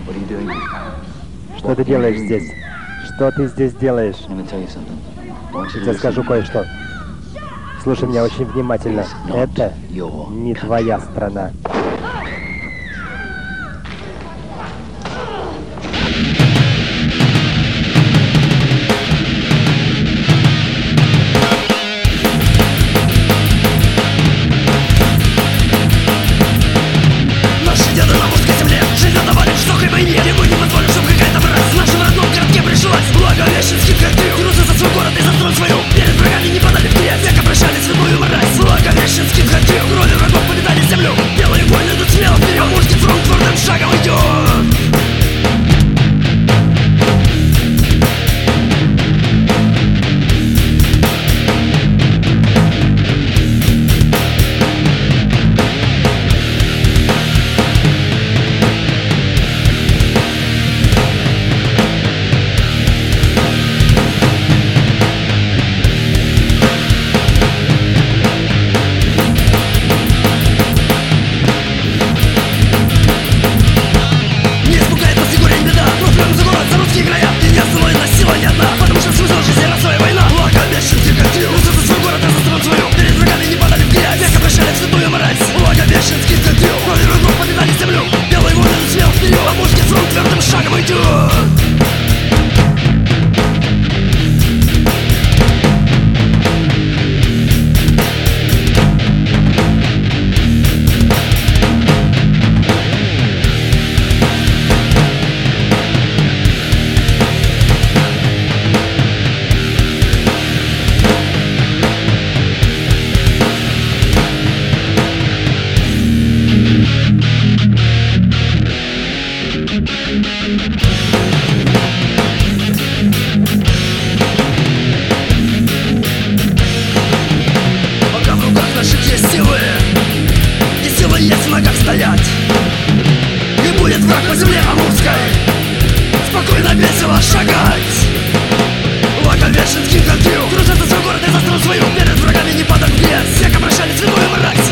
Что ты делаешь здесь? Что ты здесь делаешь? Я тебе скажу кое-что. Слушай меня очень внимательно. Это не твоя страна. Наши деды на русской земле жизнь отдавали в жестокой войне. Ему не позволим, чтобы какая-то мразь в нашем родном городке прижилась. Благовещенский ходил, грузы за свой город и за страну свою. Перед врагами не падали в грязь, века прощались с любую мразь. Благовещенский ходил, крови врагов покидали землю. Белые воины идут смело вперед, мужский фронт твердым шагом идет. Пока в руках наших есть силы, и силы есть в ногах стоять. И будет враг по земле амурской спокойно, весело шагать. Благовещенский ходил, кружит за свой город и за страну свою. Перед врагами не падать в грязь, век обращались в любую мразь.